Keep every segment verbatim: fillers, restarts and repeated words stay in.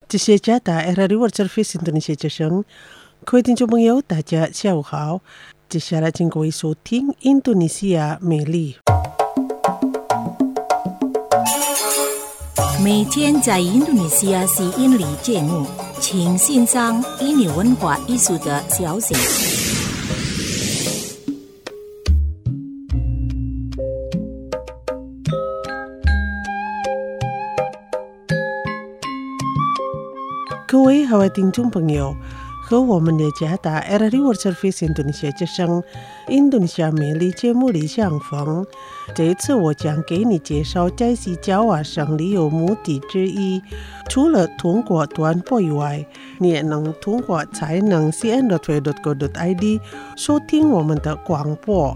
这些家打 R R A World Service Indonesia 之声，各位听众朋友，大家下午好。接下来请各位收听印度尼西亚美丽。 每天在印度尼西亚是印尼节目，请欣赏印尼文化艺术的消息。 各位好，听众朋友，和我们的家打 R R A World Service Indonesia 之声印度尼西亚美丽节目里相逢。这一次我将给你介绍在西爪哇省里有目的之一，除了通过短波以外，你也能通过才能 c n dot v dot go dot i d 收听我们的广播。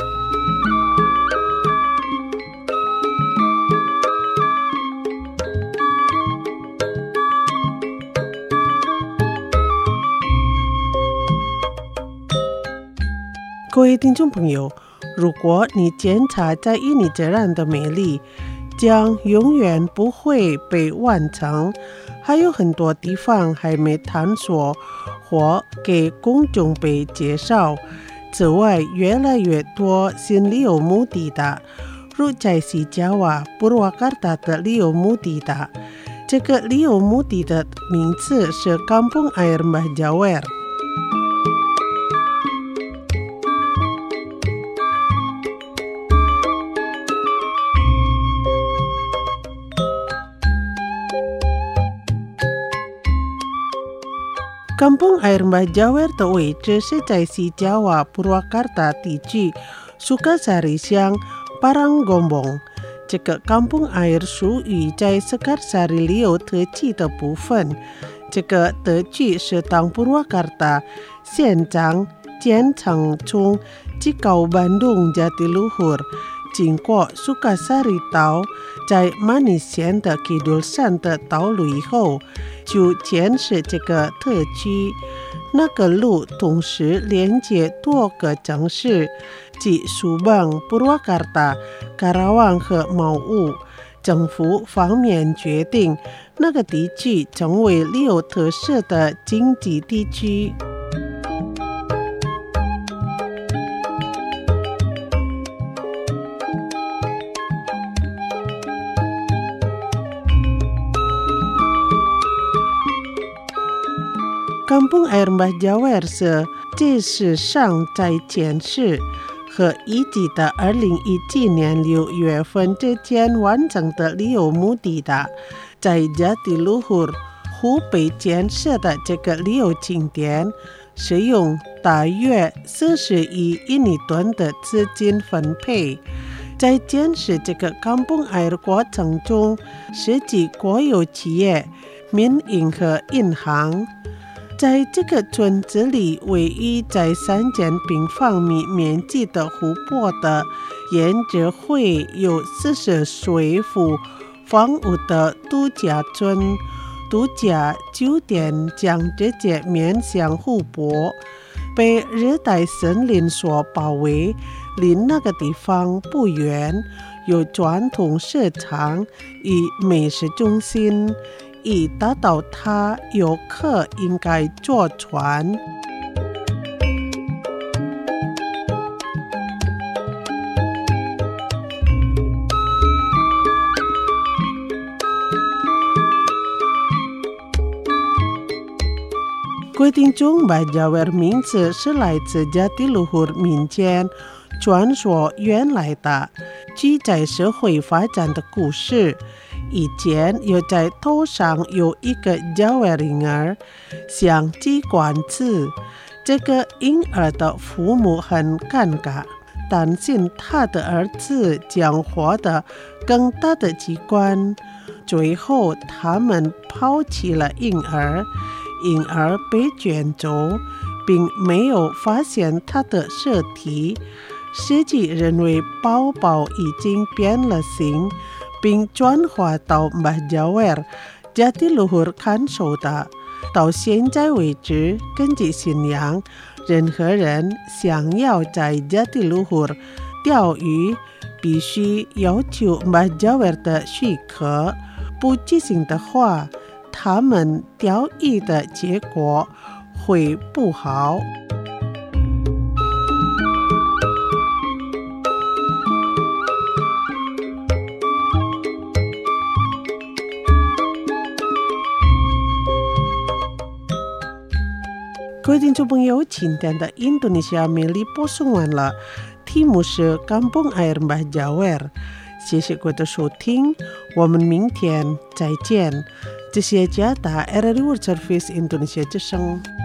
各位听众朋友，如果你检查在印尼自然的美丽，将永远不会被完成，还有很多地方还没探索或给公众被介绍。此外，越来越多新旅游目的地，如在西爪哇、Purwakarta 的旅游目的地。这个旅游目的的名字是 Kampung Air Mbah Jawer。Kampung Air Mbah Jawer 的位置是在西爪哇 Purwakarta 地区 Sukasari 乡 Paranggombong。这个 Kampung Air 属于在 Sukasari 旅游特区的部分。这个特区是当 Purwakarta 县长建成从吉高Bandung Jatiluhur经过 Sukasari 岛，在Manis县的Kidul山的道路以后，就建设这个特区。那个路同时连接多个城市，即Subang、Purwakarta、Karawang 和mau U。政府方面决定，那个地区成为旅游特色的经济地区。Kampung Air Mbah Jawer 是这史上在建设和预计的二零一七年六月份之间完成的旅游目的地，在Jatiluhur湖北建设的这个旅游景点，使用大约四十亿印尼盾的资金分配。在建设这个 Kampung Air 过程中，涉及国有企业、民营和银行。在这个村子里，唯一在三千平方米面积的湖泊的沿着会有四十水府房屋的度假村，度假酒店将直接面向湖泊，被热带森林所包围。离那个地方不远，有传统市场与美食中心。以达到它，游客应该坐船。规定中Mbah Jawer名字是来自Jatiluhur民间传说原来的记载社会发展的故事。以前有在头上有一个Jawer婴儿，想鸡管子。这个婴儿的父母很尴尬，担心他的儿子将获得更大的机关。最后他们抛弃了婴儿，婴儿被卷走，并没有发现他的尸体。实际认为宝宝已经变了形，并转化到Mbah Jawer Jatiluhur看守的。到现在为止，根据信仰，任何人想要在Jatiluhur钓鱼，必须要求Mbah Jawer的许可，不执行的话， 他们钓鱼的结果会不好。各位听众朋友，今天的印度尼西亚美丽播送完了，题目是 Kampung Air Mbah Jawer。谢谢各位的收听，我们明天再见。这是加拿大 R R I World Service Indonesia 之声。